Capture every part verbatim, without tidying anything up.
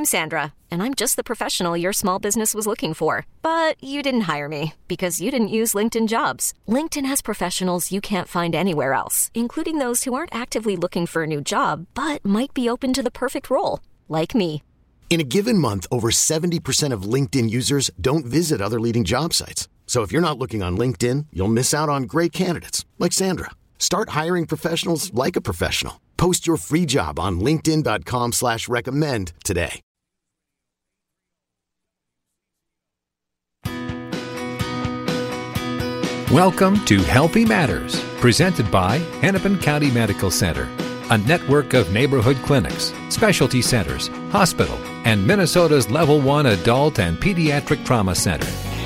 I'm Sandra, and I'm just the professional your small business was looking for. But you didn't hire me because you didn't use LinkedIn Jobs. LinkedIn has professionals you can't find anywhere else, including those who aren't actively looking for a new job, but might be open to the perfect role, like me. In a given month, over seventy percent of LinkedIn users don't visit other leading job sites. So if you're not looking on LinkedIn, you'll miss out on great candidates like Sandra. Start hiring professionals like a professional. Post your free job on linkedin.com slash recommend today. Welcome to Healthy Matters, presented by Hennepin County Medical Center, a network of neighborhood clinics, specialty centers, hospital, and Minnesota's Level one Adult and Pediatric Trauma Center.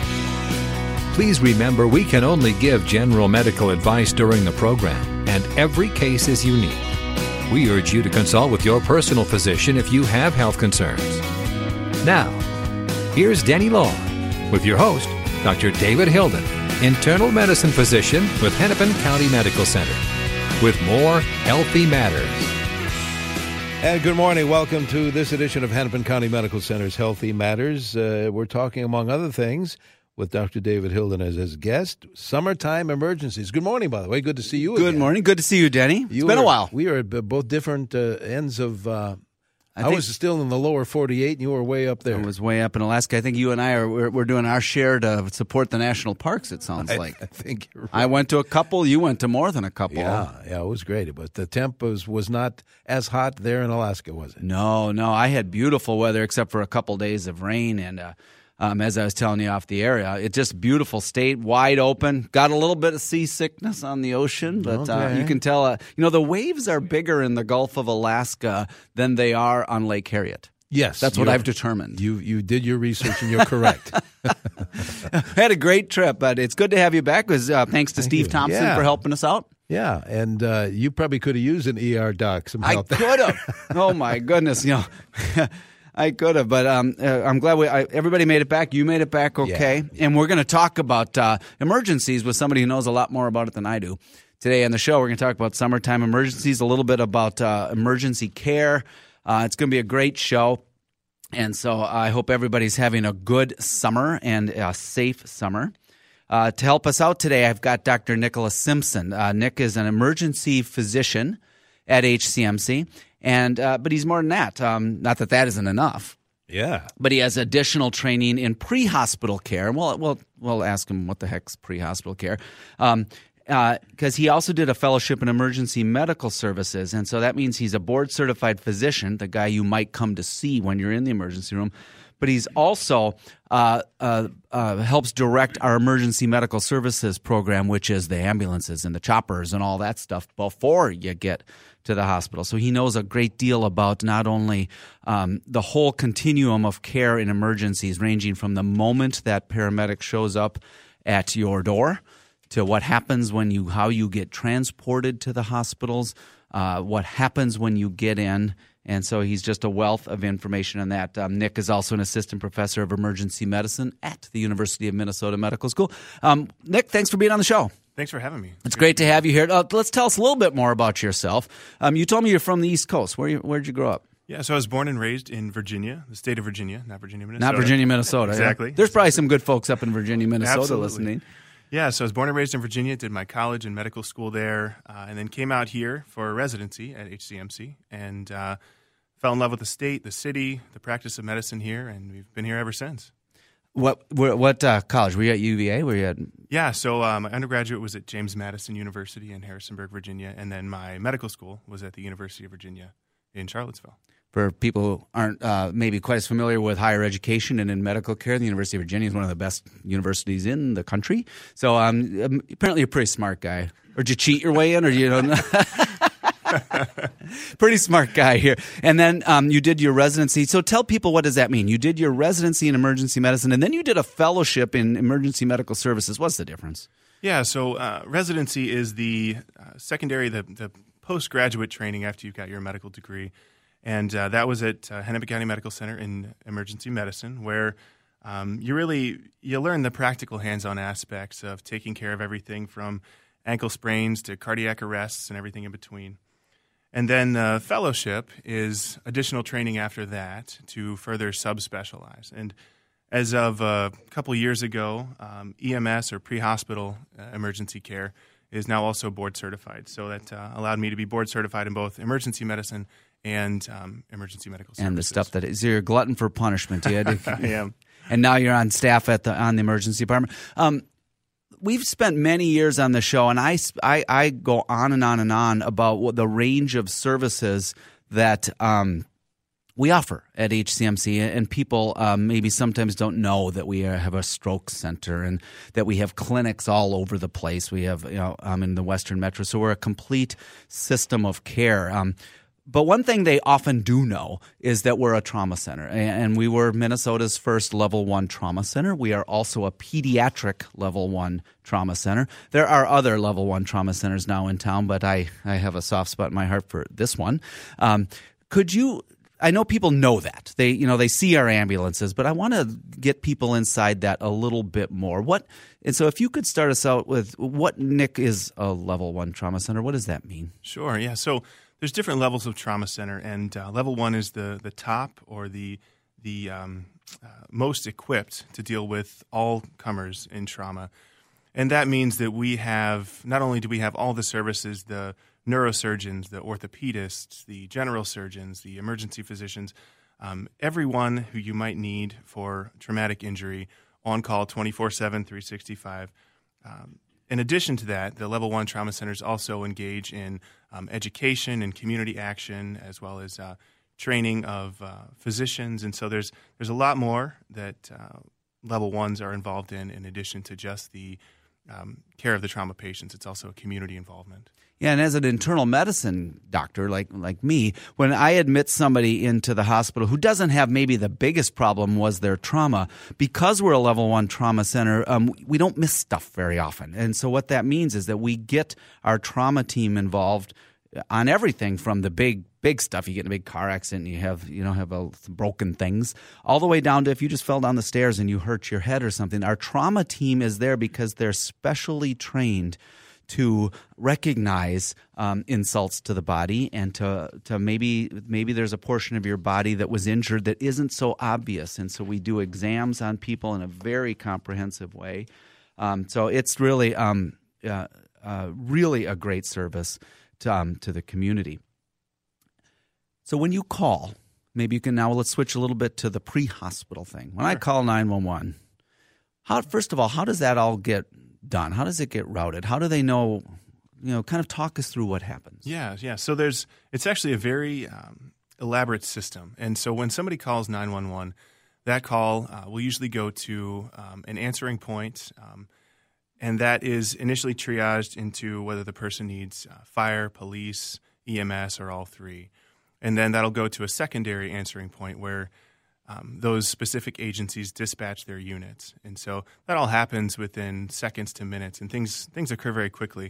Please remember we can only give general medical advice during the program, and every case is unique. We urge you to consult with your personal physician if you have health concerns. Now, here's Denny Law with your host, Doctor David Hilden, internal medicine physician with Hennepin County Medical Center, with more Healthy Matters. And good morning. Welcome to this edition of Hennepin County Medical Center's Healthy Matters. Uh, we're talking, among other things, with Doctor David Hilden as his guest, summertime emergencies. Good morning, by the way. Good to see you Good again. morning. Good to see you, Denny. It's You been were- a while. We are at both different uh, ends of... Uh, I I, think- was still in the lower forty-eight, and you were way up there. I was way up in Alaska. I think you and I are we're, we're doing our share to support the national parks, it sounds I, like. I think you're right. I went to a couple. You went to more than a couple. Yeah, yeah, it was great. But the temp was, was not as hot there in Alaska, was it? No, no. I had beautiful weather except for a couple days of rain. And uh, um, as I was telling you off the air, uh, it's just beautiful state, wide open. Got a little bit of seasickness on the ocean, but uh, Okay. you can tell, uh, you know, the waves are bigger in the Gulf of Alaska than they are on Lake Harriet. Yes. That's what you're- I've determined. You you did your research, and you're correct. Had a great trip, but it's good to have you back. Because uh, thanks to Thank Steve you. Thompson Yeah. for helping us out. Yeah, and uh, you probably could have used an E R doc, some I help there. could have. Oh my goodness, you know, I could have. But um, uh, I'm glad we I, everybody made it back. You made it back okay, Yeah. and we're going to talk about uh, emergencies with somebody who knows a lot more about it than I do. Today on the show, we're going to talk about summertime emergencies, a little bit about uh, emergency care. Uh, it's going to be a great show. And so I hope everybody's having a good summer and a safe summer. Uh, to help us out today, I've got Doctor Nicholas Simpson. Uh, Nick is an emergency physician at H C M C, and uh, but he's more than that. Um, not that that isn't enough, Yeah. but he has additional training in pre-hospital care. And we'll, we'll, we'll ask him what the heck's pre-hospital care. Um Because uh, he also did a fellowship in emergency medical services. And so that means he's a board-certified physician, the guy you might come to see when you're in the emergency room. But he's also uh, uh, uh, helps direct our emergency medical services program, which is the ambulances and the choppers and all that stuff before you get to the hospital. So he knows a great deal about not only um, the whole continuum of care in emergencies, ranging from the moment that paramedic shows up at your door to what happens when you, how you get transported to the hospitals, uh, what happens when you get in. And so he's just a wealth of information on that. Um, Nick is also an assistant professor of emergency medicine at the University of Minnesota Medical School. Um, Nick, thanks for being on the show. Thanks for having me. It's great to have you here. Uh, let's tell us a little bit more about yourself. Um, you told me you're from the East Coast. Where you, where'd you grow up? Yeah, so I was born and raised in Virginia, the state of Virginia, not Virginia, Minnesota. Not Virginia, Minnesota. yeah. Exactly. There's probably some good folks up in Virginia, Minnesota Absolutely. listening. Yeah, so I was born and raised in Virginia, did my college and medical school there, uh, and then came out here for a residency at H C M C and uh, fell in love with the state, the city, the practice of medicine here, and we've been here ever since. What what, what uh, college? Were you at U V A? Were you at Yeah, so uh, my undergraduate was at James Madison University in Harrisonburg, Virginia, and then my medical school was at the University of Virginia in Charlottesville. For people who aren't uh, maybe quite as familiar with higher education and in medical care, the University of Virginia is one of the best universities in the country. So um, um, apparently you're a pretty smart guy. Or did you cheat your way in? Or you don't know? Pretty smart guy here. And then um, you did your residency. So tell people, what does that mean? You did your residency in emergency medicine, and then you did a fellowship in emergency medical services. What's the difference? Yeah, so uh, residency is the uh, secondary, the, the postgraduate training after you've got your medical degree. And uh, that was at uh, Hennepin County Medical Center in emergency medicine, where um, you really you learn the practical hands-on aspects of taking care of everything from ankle sprains to cardiac arrests and everything in between. And then the fellowship is additional training after that to further subspecialize. And as of a couple years ago, um, E M S or pre-hospital uh, emergency care is now also board certified. So that uh, allowed me to be board certified in both emergency medicine and um, emergency medical services. And the stuff that is, you're a glutton for punishment. You had to, I am. And now you're on staff at the on the emergency department. Um, We've spent many years on the show, and I, I, I go on and on and on about what the range of services that um, we offer at H C M C, and people um, maybe sometimes don't know that we have a stroke center and that we have clinics all over the place. We have, you know, um, in the Western Metro, so we're a complete system of care. Um, But one thing they often do know is that we're a trauma center, and we were Minnesota's first level one trauma center. We are also a pediatric level one trauma center. There are other level one trauma centers now in town, but I, I have a soft spot in my heart for this one. Um, could you – I know people know that. They you know they see our ambulances, but I want to get people inside that a little bit more. What and so if you could start us out with what, Nick, is a level one trauma center? What does that mean? Sure, yeah. So – there's different levels of trauma center, and uh, level one is the the top or the the um, uh, most equipped to deal with all comers in trauma, and that means that we have not only do we have all the services, the neurosurgeons, the orthopedists, the general surgeons, the emergency physicians, um, everyone who you might need for traumatic injury on call twenty-four seven, three sixty-five. Um, In addition to that, the Level one Trauma Centers also engage in um, education and community action, as well as uh, training of uh, physicians. And so there's there's a lot more that uh, Level ones are involved in, in addition to just the um, care of the trauma patients. It's also a community involvement. Yeah, and as an internal medicine doctor like like me, when I admit somebody into the hospital who doesn't have maybe the biggest problem was their trauma, because we're a level one trauma center, um, we don't miss stuff very often. And so what that means is that we get our trauma team involved on everything from the big big stuff. You get in a big car accident and you have you know have a, broken things, all the way down to if you just fell down the stairs and you hurt your head or something. Our trauma team is there because they're specially trained to recognize um, insults to the body, and to to maybe maybe there's a portion of your body that was injured that isn't so obvious, and so we do exams on people in a very comprehensive way. Um, so it's really um, uh, uh, really a great service to um, to the community. So when you call, maybe you can now let's switch a little bit to the pre-hospital thing. When sure. I call nine one one, how first of all, how does that all get done? How does it get routed? How do they know, you know, kind of talk us through what happens? Yeah, yeah. So there's, it's actually a very um, elaborate system. And so when somebody calls nine one one, that call uh, will usually go to um, an answering point, um, and that is initially triaged into whether the person needs uh, fire, police, E M S, or all three. And then that'll go to a secondary answering point where Um, those specific agencies dispatch their units. And so that all happens within seconds to minutes, and things things occur very quickly.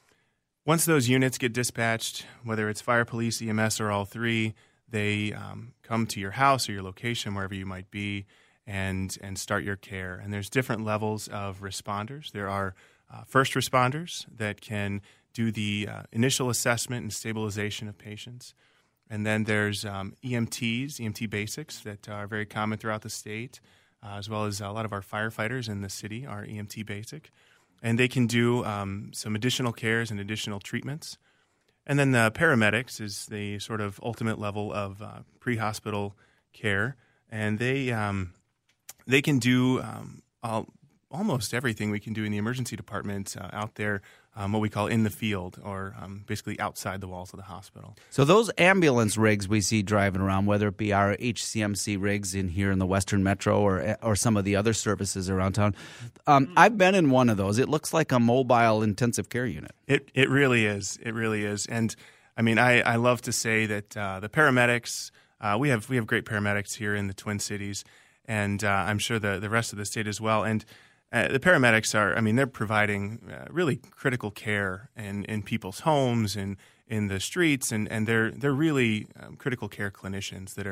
Once those units get dispatched, whether it's fire, police, E M S, or all three, they um, come to your house or your location, wherever you might be, and and start your care. And there's different levels of responders. There are uh, first responders that can do the uh, initial assessment and stabilization of patients. And then there's um, E M Ts, E M T basics that are very common throughout the state, uh, as well as a lot of our firefighters in the city are E M T basic. And they can do um, some additional cares and additional treatments. And then the paramedics is the sort of ultimate level of uh, pre-hospital care. And they um, they can do um, all, almost everything we can do in the emergency department uh, out there, um, what we call in the field, or um, basically outside the walls of the hospital. So those ambulance rigs we see driving around, whether it be our H C M C rigs in here in the Western Metro or or some of the other services around town, um, I've been in one of those. It looks like a mobile intensive care unit. It it really is. It really is. And I mean, I, I love to say that uh, the paramedics, uh, we have we have great paramedics here in the Twin Cities, and uh, I'm sure the, the rest of the state as well. And Uh, the paramedics are, I mean, they're providing uh, really critical care in, in people's homes and in the streets, and, and they're they're really um, critical care clinicians that are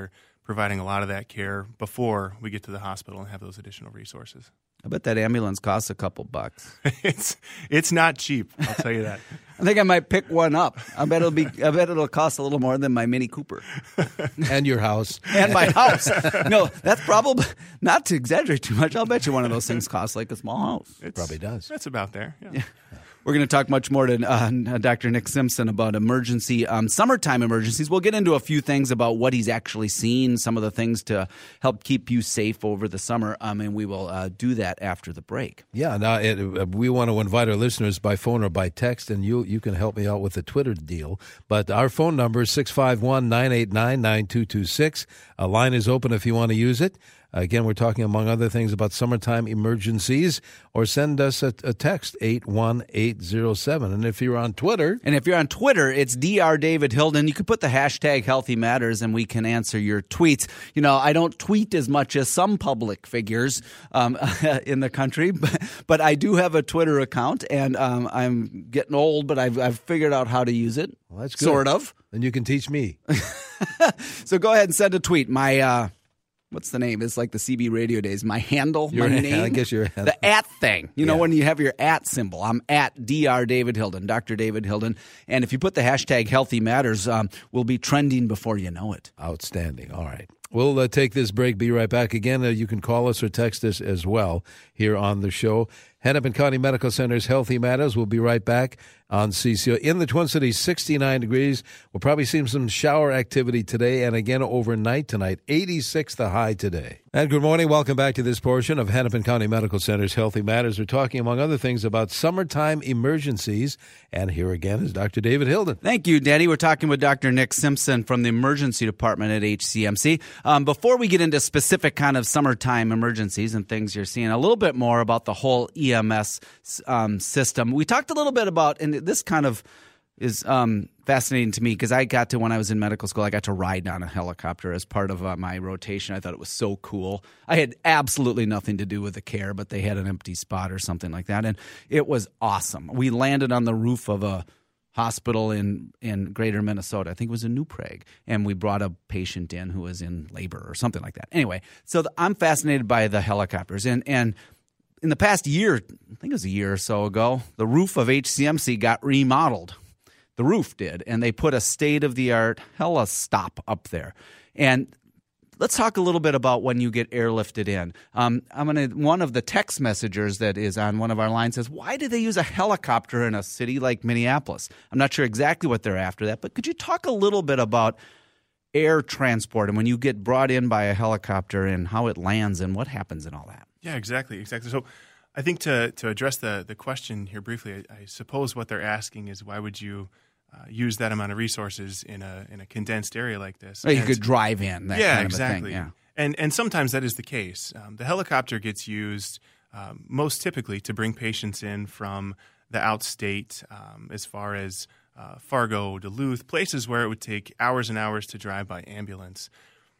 providing a lot of that care before we get to the hospital and have those additional resources. I bet that ambulance costs a couple bucks. it's it's not cheap, I'll tell you that. I think I might pick one up. I bet it'll be. I bet it'll cost a little more than my Mini Cooper and your house and my house. No, that's probably not to exaggerate too much. I'll bet you one of those things costs like a small house. It probably does. That's about there. Yeah. Yeah. We're going to talk much more to uh, Doctor Nick Simpson about emergency, um, summertime emergencies. We'll get into a few things about what he's actually seen, some of the things to help keep you safe over the summer, um, and we will uh, do that after the break. Yeah, now it, uh, we want to invite our listeners by phone or by text, and you you can help me out with the Twitter deal. But our phone number is six five one, nine eight nine, nine two two six. A line is open if you want to use it. Again, we're talking, among other things, about summertime emergencies, or send us a, a text, eight one eight zero seven. And if you're on Twitter... And if you're on Twitter, it's Doctor David Hilden. You can put the hashtag Healthy Matters, and we can answer your tweets. You know, I don't tweet as much as some public figures um, in the country, but, but I do have a Twitter account, and um, I'm getting old, but I've, I've figured out how to use it. Well, that's good. Sort of. And you can teach me. So go ahead and send a tweet. My... Uh, What's the name? It's like the C B radio days. My handle, your, my name. I guess your the at thing. You know, yeah. when you have your at symbol. I'm at Doctor David Hilden, Doctor David Hilden. And if you put the hashtag Healthy Matters, um, we'll be trending before you know it. Outstanding. All right. We'll uh, take this break, be right back. Again, uh, you can call us or text us as well here on the show. Hennepin County Medical Center's Healthy Matters. We'll be right back on C C O. In the Twin Cities, sixty-nine degrees. We'll probably see some shower activity today and again overnight tonight. eighty-six the high today. And good morning. Welcome back to this portion of Hennepin County Medical Center's Healthy Matters. We're talking, among other things, about summertime emergencies. And here again is Doctor David Hilden. Thank you, Daddy. We're talking with Doctor Nick Simpson from the Emergency Department at H C M C. Um, before we get into specific kind of summertime emergencies and things you're seeing, a little bit more about the whole E M S um, system. We talked a little bit about, and this kind of is um, fascinating to me because I got to, when I was in medical school, I got to ride on a helicopter as part of uh, my rotation. I thought it was so cool. I had absolutely nothing to do with the care, but they had an empty spot or something like that, and it was awesome. We landed on the roof of a hospital in, in greater Minnesota. I think it was in New Prague. And we brought a patient in who was in labor or something like that. Anyway, so the, I'm fascinated by the helicopters. And, and in the past year, I think it was a year or so ago, the roof of H C M C got remodeled. The roof did. And they put a state-of-the-art helistop up there. And let's talk a little bit about when you get airlifted in. Um, I'm gonna. One of the text messengers that is on one of our lines says, why do they use a helicopter in a city like Minneapolis? I'm not sure exactly what they're after that, but could you talk a little bit about air transport and when you get brought in by a helicopter and how it lands and what happens and all that? Yeah, exactly, exactly. So I think to, to address the, the question here briefly, I, I suppose what they're asking is why would you Uh, use that amount of resources in a in a condensed area like this? Well, you and, could drive in. That yeah, kind of exactly. A thing. Yeah, and and sometimes that is the case. Um, the helicopter gets used um, most typically to bring patients in from the outstate, um, as far as uh, Fargo, Duluth, places where it would take hours and hours to drive by ambulance.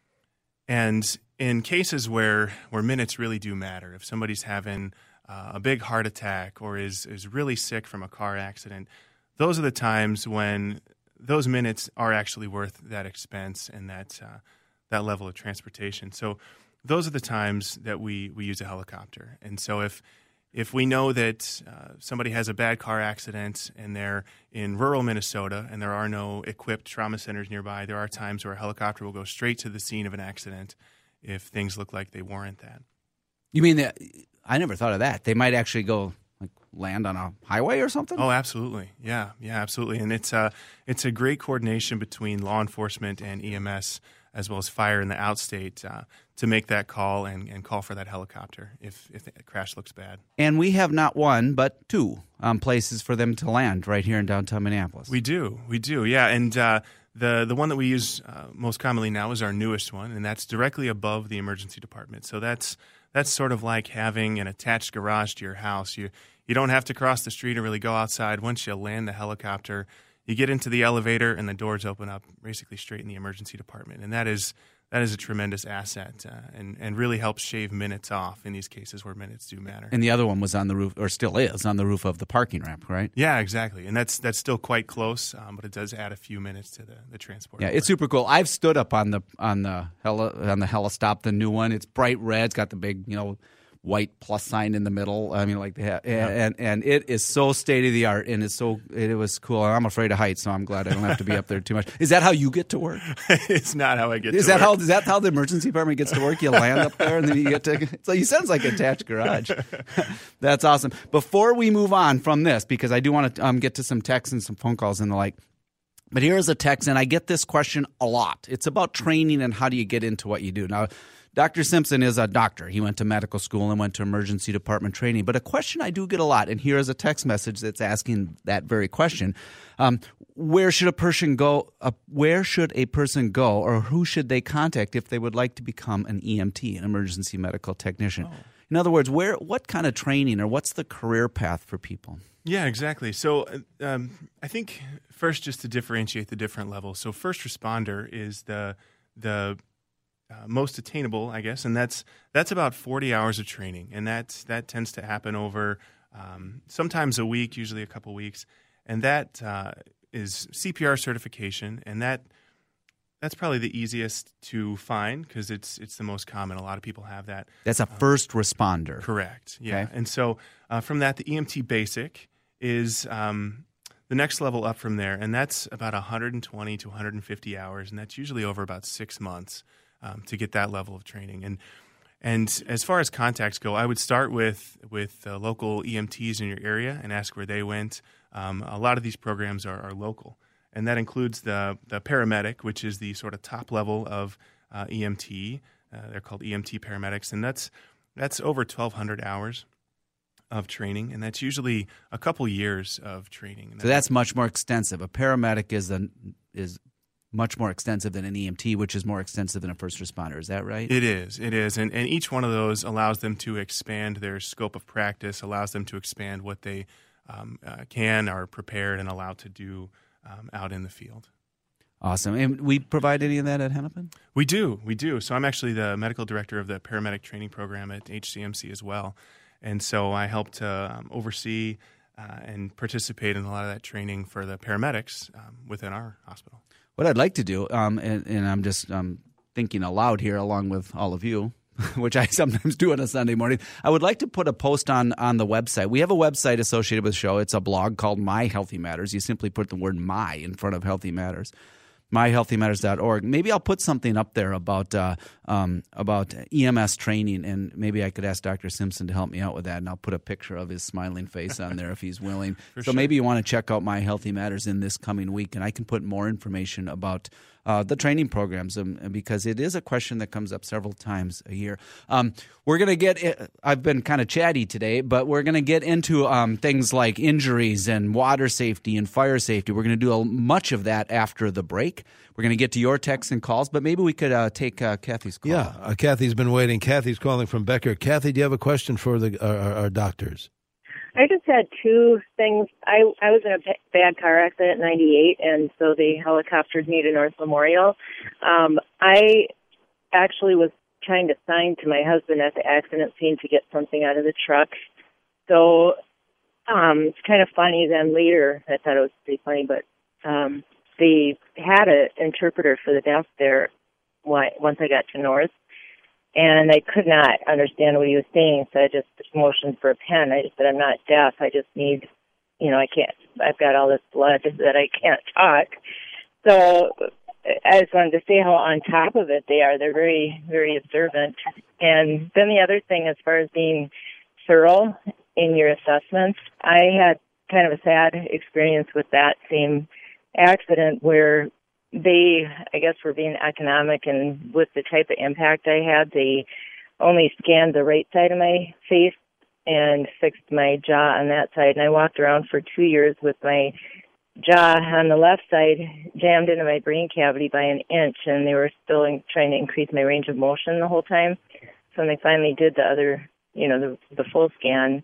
And in cases where where minutes really do matter, if somebody's having uh, a big heart attack or is is really sick from a car accident, those are the times when those minutes are actually worth that expense and that uh, that level of transportation. So those are the times that we, we use a helicopter. And so if if we know that uh, somebody has a bad car accident and they're in rural Minnesota and there are no equipped trauma centers nearby, there are times where a helicopter will go straight to the scene of an accident if things look like they warrant that. You mean that? I never thought of that. They might actually go like land on a highway or something? Oh, absolutely. Yeah, yeah, absolutely. And it's a, it's a great coordination between law enforcement and E M S as well as fire in the outstate uh, to make that call and, and call for that helicopter if, if the crash looks bad. And we have not one, but two um, places for them to land right here in downtown Minneapolis. We do. We do, yeah. And uh, the, the one that we use uh, most commonly now is our newest one, and that's directly above the emergency department. So that's that's sort of like having an attached garage to your house. You you don't have to cross the street or really go outside. Once you land the helicopter, you get into the elevator and the doors open up basically straight in the emergency department. And that is that is a tremendous asset uh, and, and really helps shave minutes off in these cases where minutes do matter. And the other one was on the roof, or still is, on the roof of the parking ramp, right? Yeah, exactly. And that's that's still quite close, um, but it does add a few minutes to the, the transport. Yeah, it's super cool. I've stood up on the on the Hella on the Helistop, the new one. It's bright red. It's got the big, you know, white plus sign in the middle. I mean, like they have, and, and and it is so state of the art, and it's so it, it was cool. I'm afraid of heights, so I'm glad I don't have to be up there too much. Is that how you get to work? It's not how I get. Is to that work. how is that how the emergency department gets to work? You land up there, and then you get to. So you sounds like a attached garage. That's awesome. Before we move on from this, because I do want to um, get to some texts and some phone calls and the like. But here is a text, and I get this question a lot. It's about training and how do you get into what you do. Now, Doctor Simpson is a doctor. He went to medical school and went to emergency department training. But a question I do get a lot, and here is a text message that's asking that very question. Um, where should a person go? Uh, where should a person go, or who should they contact if they would like to become an E M T, an emergency medical technician? Oh. In other words, where what kind of training or what's the career path for people? Yeah, exactly. So um, I think first just to differentiate the different levels. So first responder is the the Uh, most attainable, I guess, and that's that's about forty hours of training, and that that tends to happen over um, sometimes a week, usually a couple weeks, and that uh, is C P R certification, and that that's probably the easiest to find because it's it's the most common. A lot of people have that. That's a first uh, responder. Correct. Yeah, okay. And so uh, from that, the E M T basic is um, the next level up from there, and that's about one hundred twenty to one hundred fifty hours, and that's usually over about six months. Um, to get that level of training. And and as far as contacts go, I would start with with uh, local E M Ts in your area and ask where they went. Um, a lot of these programs are, are local, and that includes the the paramedic, which is the sort of top level of uh, E M T. Uh, they're called E M T paramedics, and that's that's over twelve hundred hours of training, and that's usually a couple years of training. So that's much more extensive. A paramedic is a, is much more extensive than an E M T, which is more extensive than a first responder. Is that right? It is. It is. And, and each one of those allows them to expand their scope of practice, allows them to expand what they um, uh, can, are prepared, and allowed to do um, out in the field. Awesome. And we provide any of that at Hennepin? We do. We do. So I'm actually the medical director of the paramedic training program at H C M C as well. And so I help to um, oversee uh, and participate in a lot of that training for the paramedics um, within our hospital. What I'd like to do, um, and, and I'm just um, thinking aloud here along with all of you, which I sometimes do on a Sunday morning, I would like to put a post on, on the website. We have a website associated with the show. It's a blog called My Healthy Matters. You simply put the word my in front of Healthy Matters. my healthy matters dot org. Maybe I'll put something up there about uh, um, about E M S training, and maybe I could ask Doctor Simpson to help me out with that, and I'll put a picture of his smiling face on there if he's willing. So sure. Maybe you want to check out My Healthy Matters in this coming week, and I can put more information about uh, the training programs um, because it is a question that comes up several times a year. Um, we're going to get – I've been kind of chatty today, but we're going to get into um, things like injuries and water safety and fire safety. We're going to do a, much of that after the break. We're going to get to your texts and calls, but maybe we could uh, take uh, Kathy's call. Yeah, uh, Kathy's been waiting. Kathy's calling from Becker. Kathy, do you have a question for the uh, our, our doctors? I just had two things. I I was in a bad car accident in ninety-eight, and so they helicoptered me to North Memorial. Um, I actually was trying to sign to my husband at the accident scene to get something out of the truck. So um, it's kind of funny. Then later, I thought it was pretty funny, but um, they had an interpreter for the deaf there once I got to North. And I could not understand what he was saying, so I just motioned for a pen. I just said, I'm not deaf. I just need, you know, I can't, I've got all this blood that I can't talk. So I just wanted to say how on top of it they are. They're very, very observant. And then the other thing, as far as being thorough in your assessments, I had kind of a sad experience with that same accident where they, I guess, were being economic, and with the type of impact I had, they only scanned the right side of my face and fixed my jaw on that side. And I walked around for two years with my jaw on the left side jammed into my brain cavity by an inch, and they were still in, trying to increase my range of motion the whole time. So when they finally did the other, you know, the, the full scan,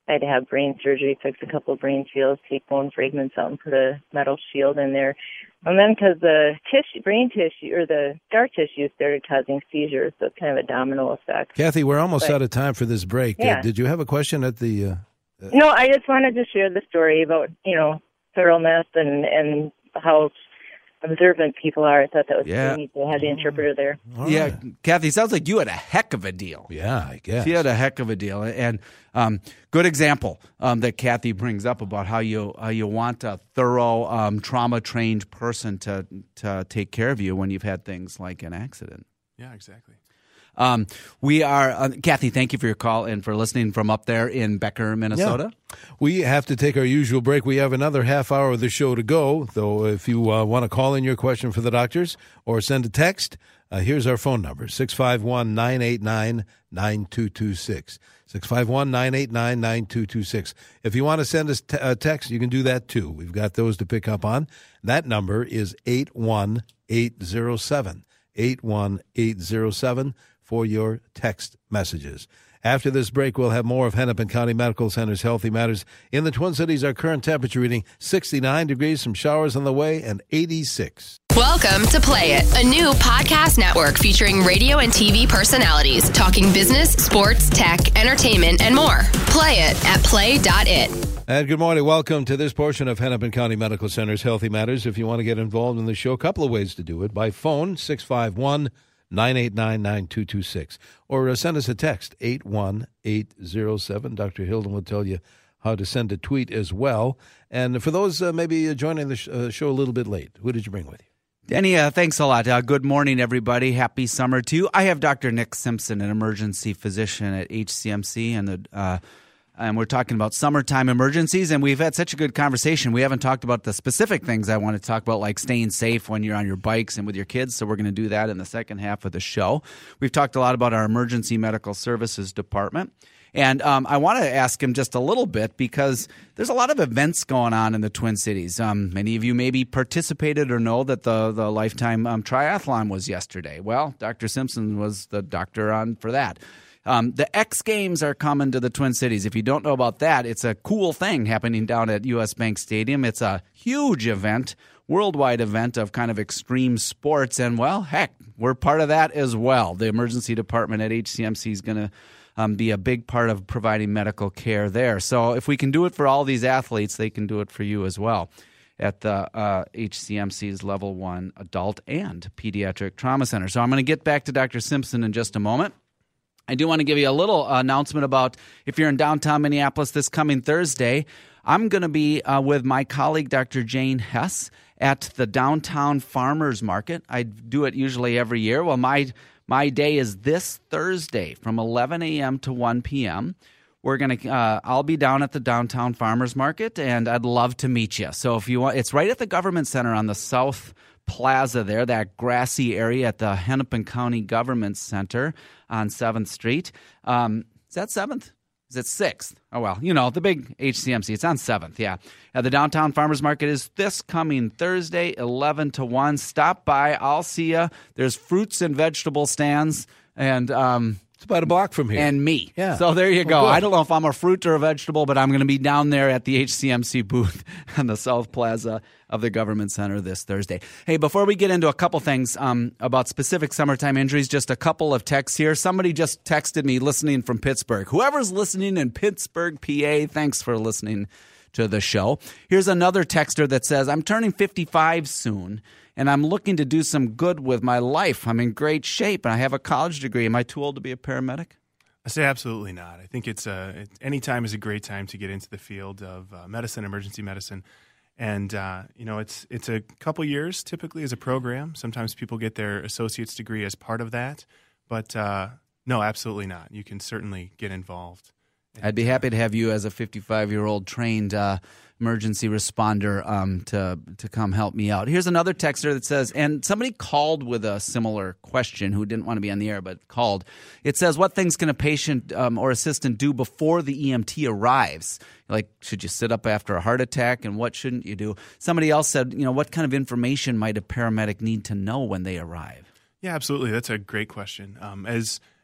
I had to have brain surgery, fix a couple of brain fields, take bone fragments out and put a metal shield in there. And then because the tissue, brain tissue or the scar tissue started causing seizures, so it's kind of a domino effect. Kathy, we're almost but, out of time for this break. Yeah. Uh, did you have a question at the... Uh, uh, no, I just wanted to share the story about, you know, thoroughness and, and how observant people are. I thought that was Yeah. pretty neat. They had the interpreter there. all Yeah, right. Kathy, sounds like you had a heck of a deal. Yeah, I guess. She had a heck of a deal, and um, good example um, that Kathy brings up about how you how you want a thorough, um, trauma trained person to to take care of you when you've had things like an accident. Yeah, exactly. Um, we are uh, Kathy. Thank you for your call and for listening from up there in Becker, Minnesota. Yeah. We have to take our usual break. We have another half hour of the show to go, though if you uh, want to call in your question for the doctors or send a text, uh, here's our phone number, six five one, nine eight nine, nine two two six. six five one, nine eight nine, nine two two six. If you want to send us t- a text, you can do that too. We've got those to pick up on. That number is eight one eight zero seven, eight one eight zero seven for your text messages. After this break, we'll have more of Hennepin County Medical Center's Healthy Matters. In the Twin Cities, our current temperature reading sixty-nine degrees, some showers on the way, and eighty-six. Welcome to Play It, a new podcast network featuring radio and T V personalities talking business, sports, tech, entertainment, and more. Play it at play dot it. And good morning. Welcome to this portion of Hennepin County Medical Center's Healthy Matters. If you want to get involved in the show, a couple of ways to do it. By phone, six five one, nine eight nine, nine two two six. Or uh, send us a text, eight one eight zero seven. Doctor Hilden will tell you how to send a tweet as well. And for those uh, maybe joining the sh- uh, show a little bit late, who did you bring with you? Danny, uh, thanks a lot. Uh, good morning, everybody. Happy summer to you. I have Doctor Nick Simpson, an emergency physician at H C M C, and the uh, and we're talking about summertime emergencies, and we've had such a good conversation. We haven't talked about the specific things I want to talk about, like staying safe when you're on your bikes and with your kids, so we're going to do that in the second half of the show. We've talked a lot about our emergency medical services department. And um, I want to ask him just a little bit because there's a lot of events going on in the Twin Cities. Um, many of you maybe participated or know that the, the Lifetime um, Triathlon was yesterday. Well, Doctor Simpson was the doctor on for that. Um, the X Games are coming to the Twin Cities. If you don't know about that, it's a cool thing happening down at U S Bank Stadium. It's a huge event, worldwide event of kind of extreme sports. And, well, heck, we're part of that as well. The emergency department at H C M C is going to um, be a big part of providing medical care there. So if we can do it for all these athletes, they can do it for you as well at the uh, H C M C's Level one Adult and Pediatric Trauma Center. So I'm going to get back to Doctor Simpson in just a moment. I do want to give you a little announcement about if you're in downtown Minneapolis this coming Thursday, I'm going to be uh, with my colleague, Doctor Jane Hess, at the Downtown Farmers Market. I do it usually every year. Well, my my day is this Thursday from eleven a.m. to one p.m. We're going to uh, I'll be down at the Downtown Farmers Market, and I'd love to meet you. So if you want, it's right at the Government Center on the South Plaza there, that grassy area at the Hennepin County Government Center on seventh Street. Um, is that seventh? Is it sixth? Oh, well, you know, the big H C M C. It's on seventh, yeah. Uh, the Downtown Farmers Market is this coming Thursday, eleven to one. Stop by. I'll see you. There's fruits and vegetable stands and um, It's about a block from here. and me. Yeah. So there you go. Oh, good. I don't know if I'm a fruit or a vegetable, but I'm going to be down there at the H C M C booth on the South Plaza of the Government Center this Thursday. Hey, before we get into a couple things um, about specific summertime injuries, just a couple of texts here. Somebody just texted me listening from Pittsburgh. Whoever's listening in Pittsburgh, P A, thanks for listening to the show. Here's another texter that says, I'm turning fifty-five soon, and I'm looking to do some good with my life. I'm in great shape, and I have a college degree. Am I too old to be a paramedic? I say absolutely not. I think it's a, it, any time is a great time to get into the field of uh, medicine, emergency medicine. And, uh, you know, it's it's a couple years typically as a program. Sometimes people get their associate's degree as part of that. But, uh, no, absolutely not. You can certainly get involved. I'd be happy to have you as a fifty-five-year-old trained uh, emergency responder um, to to come help me out. Here's another texter that says, and somebody called with a similar question who didn't want to be on the air but called. It says, what things can a patient um, or assistant do before the E M T arrives? Like, should you sit up after a heart attack, and what shouldn't you do? Somebody else said, you know, what kind of information might a paramedic need to know when they arrive? Yeah, absolutely. That's a great question. Um, as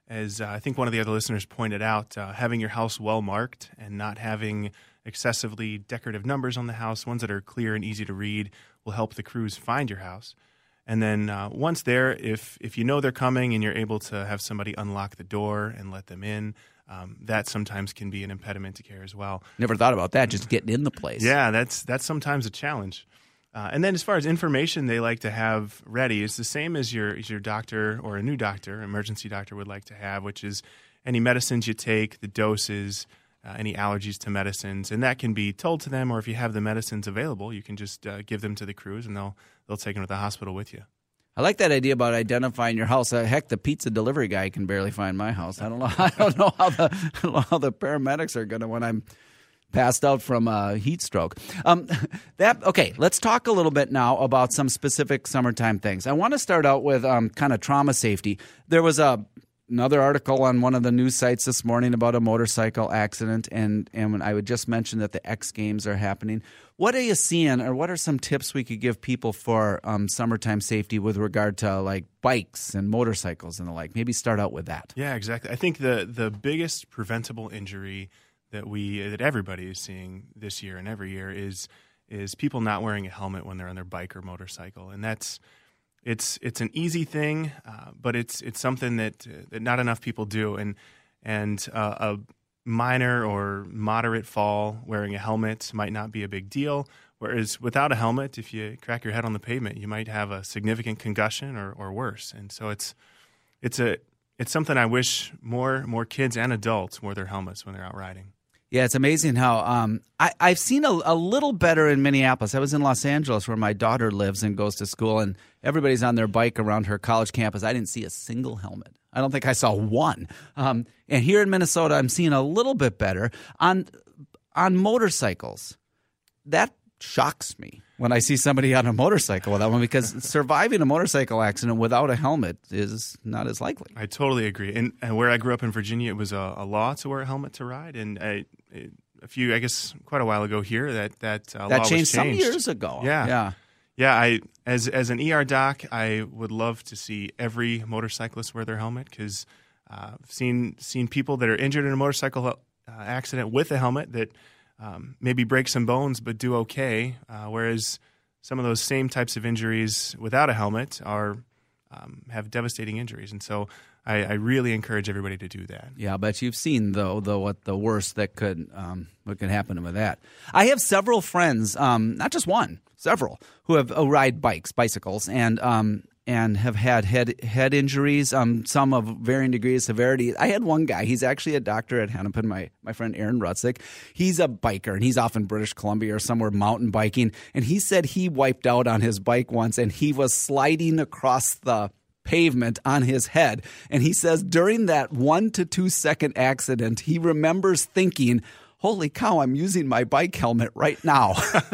as uh, I think one of the other listeners pointed out, uh, having your house well marked and not having excessively decorative numbers on the house, ones that are clear and easy to read, will help the crews find your house. And then uh, once there, if if you know they're coming and you're able to have somebody unlock the door and let them in, um, that sometimes can be an impediment to care as well. Never thought about that, just getting in the place. Yeah, that's that's sometimes a challenge. Uh, and then as far as information they like to have ready, it's the same as your as your doctor or a new doctor, emergency doctor would like to have, which is any medicines you take, the doses, uh, any allergies to medicines, and that can be told to them, or if you have the medicines available, you can just uh, give them to the crews and they'll they'll take them to the hospital with you. I like that idea about identifying your house. Uh, heck, the pizza delivery guy can barely find my house. I don't know. I don't know how the I don't know how the paramedics are going to when I'm passed out from a heat stroke. Um, that okay. Let's talk a little bit now about some specific summertime things. I want to start out with um, kind of trauma safety. There was a another article on one of the news sites this morning about a motorcycle accident, and and I would just mention that the X Games are happening. What are you seeing, or what are some tips we could give people for um, summertime safety with regard to like bikes and motorcycles and the like? Maybe start out with that. Yeah, exactly. I think the the biggest preventable injury that we that everybody is seeing this year and every year is is people not wearing a helmet when they're on their bike or motorcycle, and that's it's it's an easy thing, uh, but it's it's something that uh, that not enough people do, and and uh, a minor or moderate fall wearing a helmet might not be a big deal. Whereas without a helmet, if you crack your head on the pavement, you might have a significant concussion or, or worse. And so it's it's a it's something I wish more more kids and adults wore their helmets when they're out riding. Yeah, it's amazing how um, I, I've seen a, a little better in Minneapolis. I was in Los Angeles where my daughter lives and goes to school, and everybody's on their bike around her college campus. I didn't see a single helmet. I don't think I saw one. Um, and here in Minnesota, I'm seeing a little bit better. On on motorcycles, that shocks me when I see somebody on a motorcycle without one, because surviving a motorcycle accident without a helmet is not as likely. I totally agree. And, and where I grew up in Virginia, it was a, a law to wear a helmet to ride. And I, it, a few, I guess, quite a while ago here, that that, uh, that law changed was changed some years ago. Yeah, yeah, yeah. I as as an E R doc, I would love to see every motorcyclist wear their helmet, because uh, I've seen seen people that are injured in a motorcycle uh, accident with a helmet that um, maybe break some bones but do okay, uh, whereas some of those same types of injuries without a helmet are um, have devastating injuries. And so I, I really encourage everybody to do that. Yeah, but you've seen though the what the worst that could um, what could happen with that. I have several friends, um, not just one, several, who have uh, ride bikes, bicycles, and um, and have had head head injuries. Um, some of varying degrees of severity. I had one guy. He's actually a doctor at Hennepin. My my friend Aaron Rutzik. He's a biker, and he's off in British Columbia or somewhere mountain biking. And he said he wiped out on his bike once, and he was sliding across the pavement on his head. And he says during that one to two second accident, he remembers thinking, holy cow, I'm using my bike helmet right now,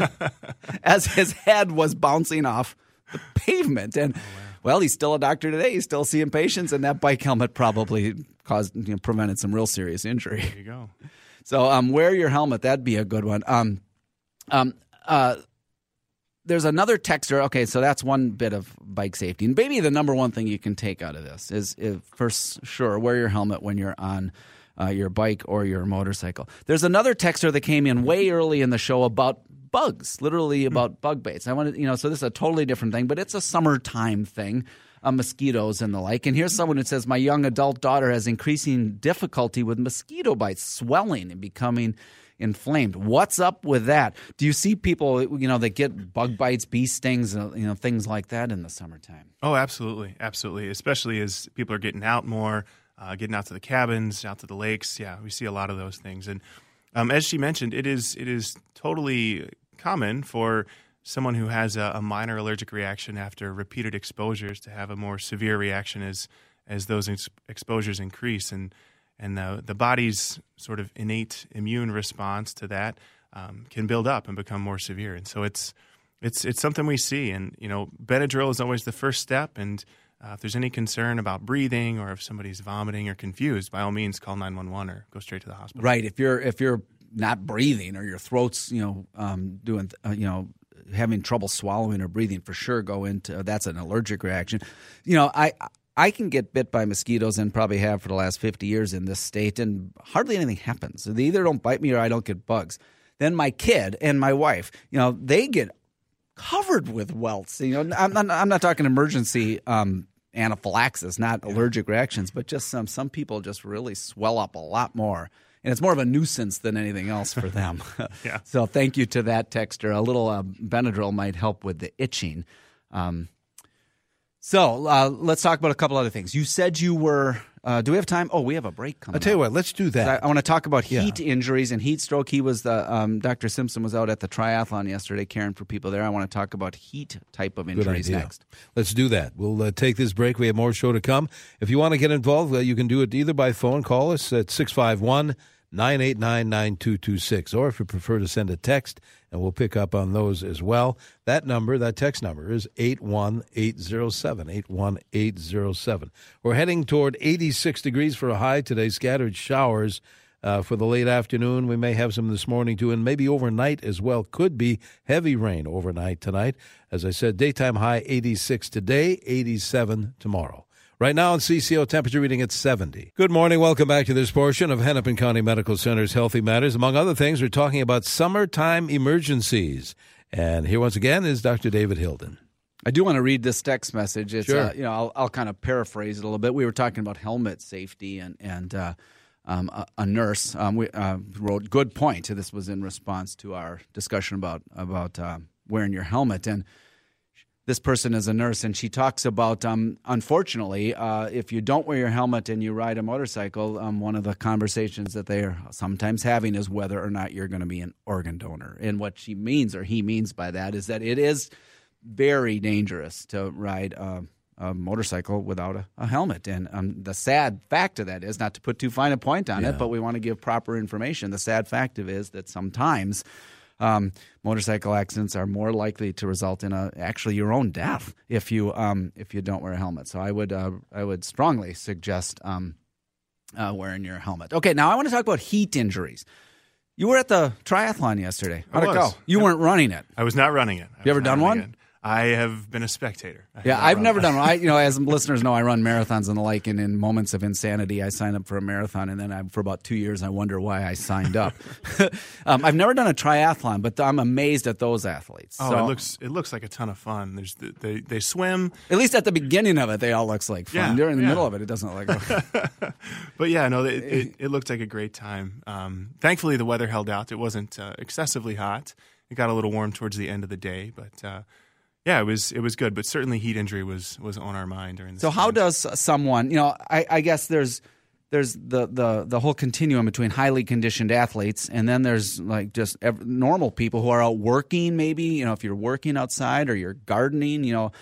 as his head was bouncing off the pavement. And, oh, wow. Well, he's still a doctor today. He's still seeing patients, and that bike helmet probably caused, you know, prevented some real serious injury. There you go. So um, wear your helmet. That'd be a good one. Um, um, uh, There's another texter. Okay, so that's one bit of bike safety. And maybe the number one thing you can take out of this is, is for sure, wear your helmet when you're on uh, your bike or your motorcycle. There's another texter that came in way early in the show about bugs, literally about mm. bug baits. I wanted, you know, so this is a totally different thing, but it's a summertime thing, uh, mosquitoes and the like. And here's someone who says, my young adult daughter has increasing difficulty with mosquito bites, swelling and becoming inflamed. What's up with that? Do you see people, you know, that get bug bites, bee stings, you know, things like that in the summertime? Oh, absolutely. Absolutely. Especially as people are getting out more, uh, getting out to the cabins, out to the lakes. Yeah, we see a lot of those things. And um, as she mentioned, it is it is totally common for someone who has a, a minor allergic reaction after repeated exposures to have a more severe reaction as as those ex- exposures increase. And And the, the body's sort of innate immune response to that um, can build up and become more severe. And so it's it's it's something we see. And, you know, Benadryl is always the first step. And uh, if there's any concern about breathing or if somebody's vomiting or confused, by all means, call nine one one or go straight to the hospital. Right. If you're if you're not breathing or your throat's, you know, um, doing, uh, you know, having trouble swallowing or breathing, for sure go into, that's an allergic reaction. You know, I I can get bit by mosquitoes and probably have for the last fifty years in this state, and hardly anything happens. They either don't bite me or I don't get bugs. Then my kid and my wife, you know, they get covered with welts. You know, I'm not, I'm not talking emergency um, anaphylaxis, not yeah. allergic reactions, but just some some people just really swell up a lot more. And it's more of a nuisance than anything else for them. yeah. So thank you to that texter. A little uh, Benadryl might help with the itching. Um So uh, let's talk about a couple other things. You said you were uh, – do we have time? Oh, we have a break coming I'll tell you up. what, let's do that. I, I want to talk about heat Yeah. injuries and heat stroke. He was the um, – Doctor Simpson was out at the triathlon yesterday caring for people there. I want to talk about heat type of injuries next. Let's do that. We'll uh, take this break. We have more show to come. If you want to get involved, uh, you can do it either by phone. Call us at six five one, nine eight nine, nine two two six, or if you prefer to send a text, and we'll pick up on those as well. That number, that text number, is eight one eight zero seven, eight one eight zero seven. We're heading toward eighty-six degrees for a high today, scattered showers uh, for the late afternoon. We may have some this morning, too, and maybe overnight as well. Could be heavy rain overnight tonight. As I said, daytime high eighty-six today, eighty-seven tomorrow. Right now in C C O, temperature reading at seventy. Good morning. Welcome back to this portion of Hennepin County Medical Center's Healthy Matters. Among other things, we're talking about summertime emergencies. And here once again is Doctor David Hilden. I do want to read this text message. It's, Sure. uh, you know, I'll, I'll kind of paraphrase it a little bit. We were talking about helmet safety, and and uh, um, a, a nurse um, we, uh, wrote, good point. This was in response to our discussion about, about uh, wearing your helmet. And this person is a nurse, and she talks about, um, unfortunately, uh, if you don't wear your helmet and you ride a motorcycle, um, one of the conversations that they are sometimes having is whether or not you're going to be an organ donor. And what she means, or he means by that, is that it is very dangerous to ride a, a motorcycle without a, a helmet. And um, the sad fact of that is, not to put too fine a point on Yeah. it, but we want to give proper information. The sad fact of it is that sometimes Um, motorcycle accidents are more likely to result in a actually your own death if you um, if you don't wear a helmet. So I would uh, I would strongly suggest um, uh, wearing your helmet. Okay, now I want to talk about heat injuries. You were at the triathlon yesterday. How'd I it go? was. You weren't running it. I was not running it. I You ever was not done running one? it. I have been a spectator. I have Yeah, not I've run never one. done one. I, you know, as listeners know, I run marathons and the like, and in moments of insanity, I sign up for a marathon, and then I, for about two years, I wonder why I signed up. um, I've never done a triathlon, but I'm amazed at those athletes. Oh, So- it looks it looks like a ton of fun. There's the, they they swim, At least at the beginning of it, they all looks like fun. Yeah, During the yeah. middle of it, it doesn't look like but yeah, no, it, it, it looked like a great time. Um, thankfully, the weather held out. It wasn't uh, excessively hot. It got a little warm towards the end of the day, but uh, yeah, it was it was good. But certainly, heat injury was was on our mind during this. So how time. does someone, you know, I, I guess there's there's the, the, the whole continuum between highly conditioned athletes, and then there's like just ev- normal people who are out working maybe, you know, if you're working outside or you're gardening, you know,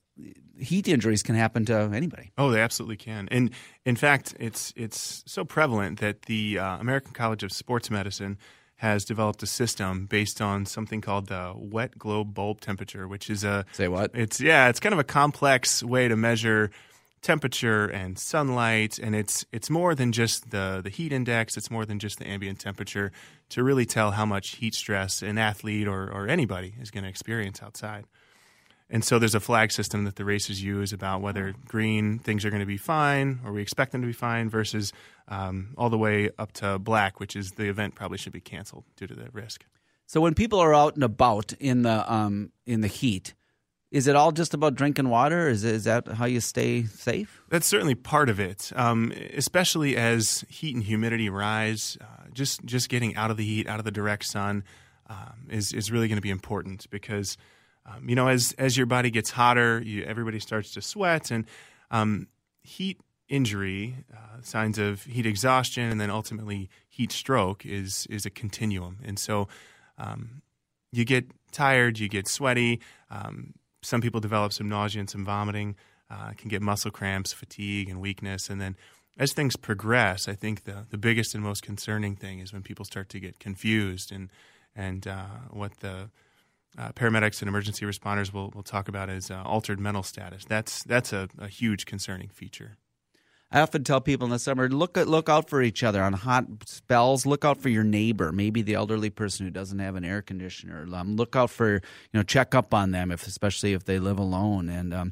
heat injuries can happen to anybody. Oh, they absolutely can. And in fact, it's it's so prevalent that the uh, American College of Sports Medicine has developed a system based on something called the wet globe bulb temperature, which is a Say what? It's yeah, it's kind of a complex way to measure temperature and sunlight, and it's it's more than just the the heat index. It's more than just the ambient temperature to really tell how much heat stress an athlete or or anybody is going to experience outside. And so there's a flag system that the races use about whether green, things are going to be fine, or we expect them to be fine, versus um, all the way up to black, which is the event probably should be canceled due to the risk. So when people are out and about in the um, in the heat, is it all just about drinking water? Is is that how you stay safe? That's certainly part of it, um, especially as heat and humidity rise. Uh, just just getting out of the heat, out of the direct sun, um, is is really going to be important because um, you know as as your body gets hotter, you, everybody starts to sweat, and um, heat injury, uh, signs of heat exhaustion, and then ultimately heat stroke is is a continuum, and so um, you get tired, you get sweaty. Um, some people develop some nausea and some vomiting. Uh, can get muscle cramps, fatigue, and weakness. And then as things progress, I think the, the biggest and most concerning thing is when people start to get confused and and uh, what the uh, paramedics and emergency responders will, will talk about as uh, altered mental status. That's that's a, a huge concerning feature. I often tell people in the summer, look at, look out for each other on hot spells. Look out for your neighbor, maybe the elderly person who doesn't have an air conditioner. Um, look out for, you know, check up on them, if especially if they live alone. And um,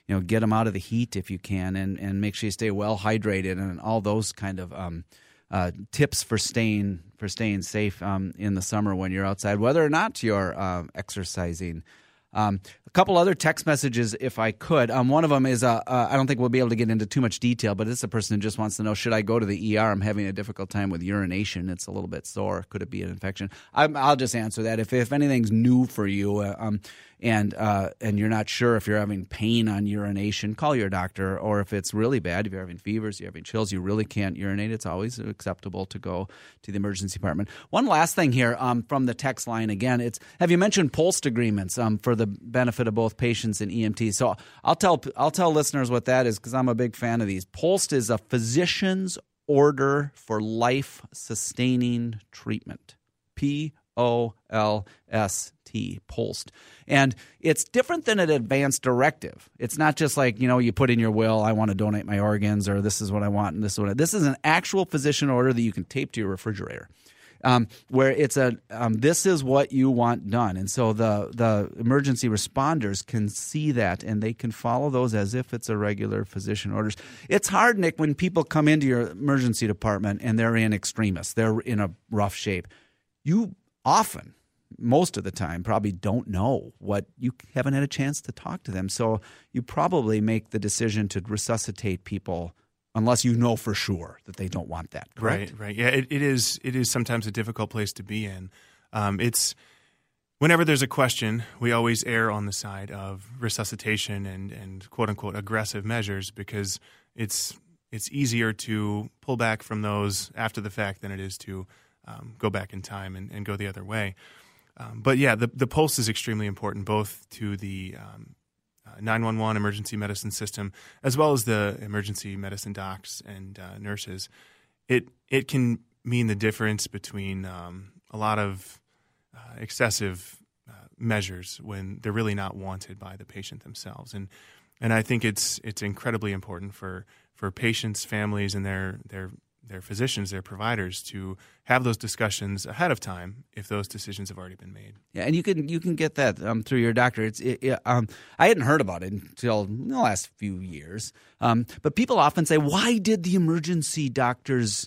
you know, get them out of the heat if you can, and, and make sure you stay well hydrated, and all those kind of um, uh, tips for staying for staying safe um, in the summer when you're outside, whether or not you're uh, exercising. Um, a couple other text messages, if I could. Um, one of them is, uh, uh, I don't think we'll be able to get into too much detail, but it's a person who just wants to know, should I go to the E R? I'm having a difficult time with urination. It's a little bit sore. Could it be an infection? I'm, I'll just answer that. If if anything's new for you uh, um, and uh, and you're not sure if you're having pain on urination, call your doctor. Or if it's really bad, if you're having fevers, you're having chills, you really can't urinate, it's always acceptable to go to the emergency department. One last thing here um, from the text line again, it's have you mentioned POLST agreements um, for the benefit of both patients and E M Ts? So I'll tell I'll tell listeners what that is, because I'm a big fan of these. POLST is a physician's order for life-sustaining treatment. P O L S T, POLST. And it's different than an advance directive. It's not just like, you know, you put in your will, I want to donate my organs, or this is what I want, and this is what I, this is an actual physician order that you can tape to your refrigerator. Um, where it's a um, this is what you want done, and so the the emergency responders can see that, and they can follow those as if it's a regular physician orders. It's hard, Nick, when people come into your emergency department and they're in extremis, they're in a rough shape. You often, most of the time, probably don't know what you haven't had a chance to talk to them, so you probably make the decision to resuscitate people unless you know for sure that they don't want that, correct? Right, right. Yeah, it, it is It is sometimes a difficult place to be in. Um, it's whenever there's a question, we always err on the side of resuscitation and, and quote-unquote aggressive measures, because it's it's easier to pull back from those after the fact than it is to um, go back in time and, and go the other way. Um, but yeah, the, the POLST is extremely important, both to the um, nine one one emergency medicine system, as well as the emergency medicine docs and uh, nurses. It it can mean the difference between um, a lot of uh, excessive uh, measures when they're really not wanted by the patient themselves. And and I think it's it's incredibly important for, for patients, families, and their their their physicians, their providers, to have those discussions ahead of time if those decisions have already been made. Yeah, and you can you can get that um, through your doctor. It's it, it, um, I hadn't heard about it until the last few years, um, but people often say, "Why did the emergency doctors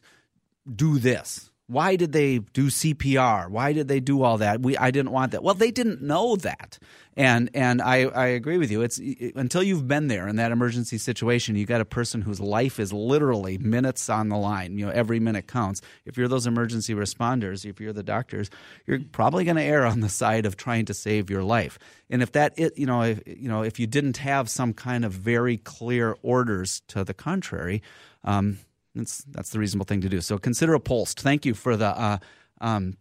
do this? Why did they do C P R? Why did they do all that? We I didn't want that." Well, they didn't know that, and and I, I agree with you. It's it, until you've been there in that emergency situation, you got a person whose life is literally minutes on the line. You know, every minute counts. If you're those emergency responders, if you're the doctors, you're probably going to err on the side of trying to save your life. And if that it, you know, if, you know, if you didn't have some kind of very clear orders to the contrary. Um, That's, that's the reasonable thing to do. So consider a POLST. Thank you for the uh, um,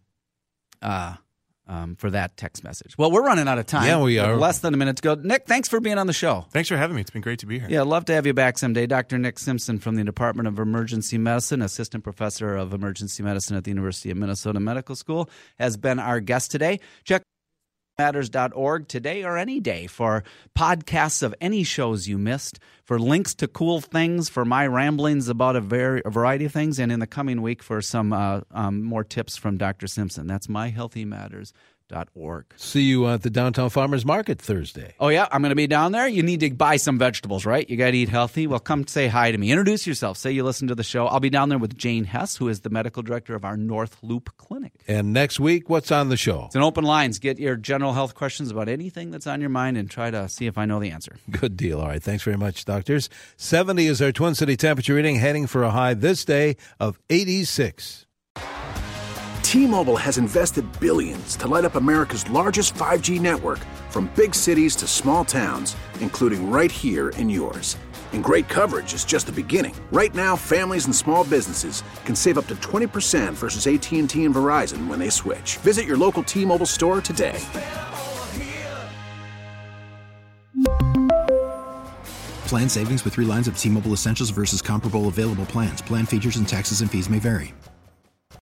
uh, um, for that text message. Well, we're running out of time. Yeah, we are. Less than a minute to go. Nick, thanks for being on the show. Thanks for having me. It's been great to be here. Yeah, I'd love to have you back someday. Doctor Nick Simpson from the Department of Emergency Medicine, Assistant Professor of Emergency Medicine at the University of Minnesota Medical School, has been our guest today. Check matters dot org today or any day for podcasts of any shows you missed, for links to cool things, for my ramblings about a, very, a variety of things, and in the coming week for some uh, um, more tips from Doctor Simpson. That's my healthy matters dot org. See you at the Downtown Farmers Market Thursday. Oh, yeah? I'm going to be down there. You need to buy some vegetables, right? You got to eat healthy. Well, come say hi to me. Introduce yourself. Say you listen to the show. I'll be down there with Jane Hess, who is the medical director of our North Loop Clinic. And next week, what's on the show? It's an open lines. Get your general health questions about anything that's on your mind and try to see if I know the answer. Good deal. All right. Thanks very much, doctors. seventy is our Twin City temperature reading, heading for a high this day of eighty-six. T-Mobile has invested billions to light up America's largest five G network, from big cities to small towns, including right here in yours. And great coverage is just the beginning. Right now, families and small businesses can save up to twenty percent versus A T and T and Verizon when they switch. Visit your local T-Mobile store today. Plan savings with three lines of T-Mobile Essentials versus comparable available plans. Plan features and taxes and fees may vary.